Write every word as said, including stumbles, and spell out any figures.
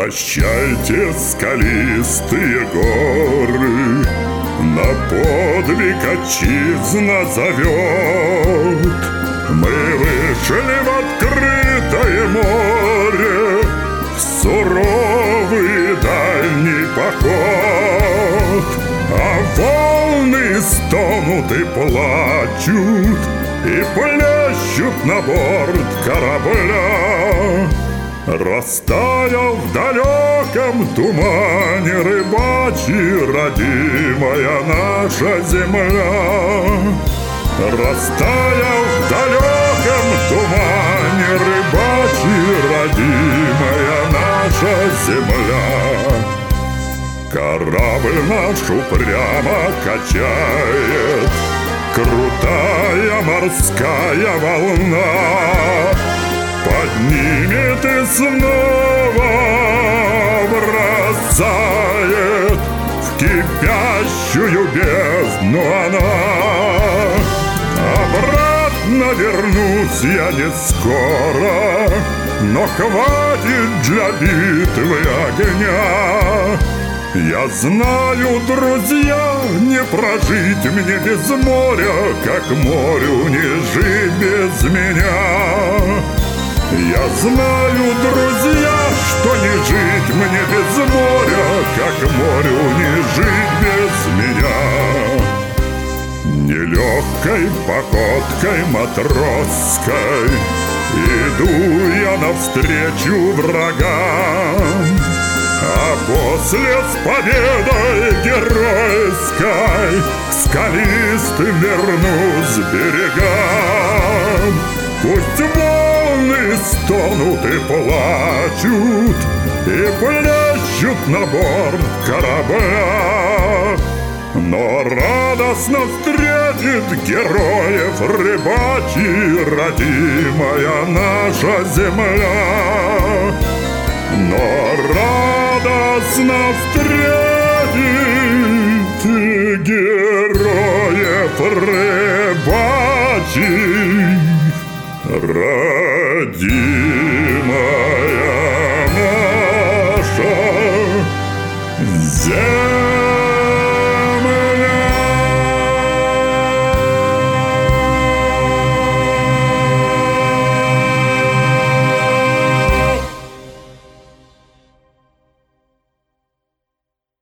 Прощайте, скалистые горы, на подвиг отчизна зовет. Мы вышли в открытое море, в суровый дальний поход, а волны стонут и плачут, и плещут на борт корабля. Растаял в далеком тумане рыбачий родимая наша земля. Растаял в далеком тумане рыбачий родимая наша земля. Корабль наш упрямо качает крутая морская волна, поднимет и снова бросает в кипящую бездну она. Обратно вернусь я не скоро, но хватит для битвы огня. Я знаю, друзья, не прожить мне без моря, как морю не жить без меня. Я знаю, друзья, что не жить мне без моря, как морю не жить без меня. Нелегкой походкой матросской иду я навстречу врагам, а после с победой геройской к скалистым вернусь берегам. Пусть волны стонут и плачут, и плещут на борт корабля, но радостно встретит героев рыбачий родимая наша земля. Но радостно встретит героев рыбачий родимая наша земля.